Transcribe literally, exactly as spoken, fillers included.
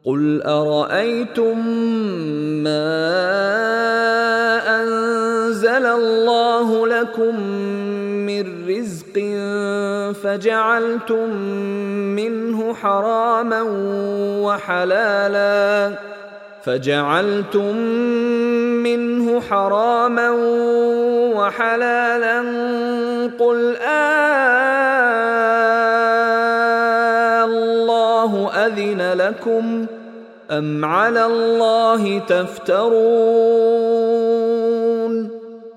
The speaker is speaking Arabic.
قل أرأيتم ما أنزل الله لكم من رزق فجعلتم منه حراما وحلالا فجعلتم منه حراما وحلالا قل آه أذن لكم أم على الله تفترون